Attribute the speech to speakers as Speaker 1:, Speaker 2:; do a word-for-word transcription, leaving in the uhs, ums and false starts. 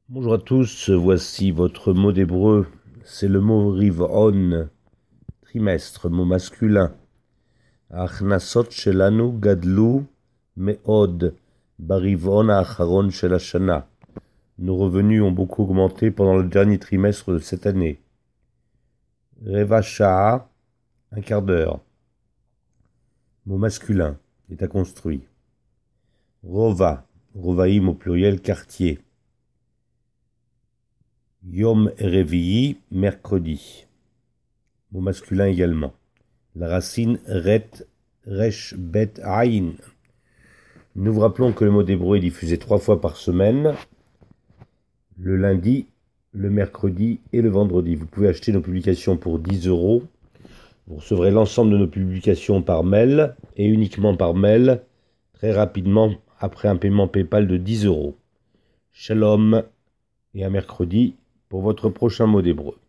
Speaker 1: Bonjour à tous, voici votre mot d'hébreu, c'est le mot riv'on, trimestre, mot masculin. Achnasot shelanu gadlu me'od bariv'on ha'acharon shel hashana. Nos revenus ont beaucoup augmenté pendant le dernier trimestre de cette année. Reva sha'a, un quart d'heure. Mot masculin, état construit. Rova, rovaïm au pluriel, quartier. Yom Revi'i, mercredi. Mot masculin également. La racine ret, resh, bet, aïn. Nous vous rappelons que le mot d'hébreu est diffusé trois fois par semaine, le lundi, le mercredi et le vendredi. Vous pouvez acheter nos publications pour dix euros. Vous recevrez l'ensemble de nos publications par mail et uniquement par mail, très rapidement après un paiement PayPal de dix euros. Shalom et à mercredi pour votre prochain mot d'hébreu.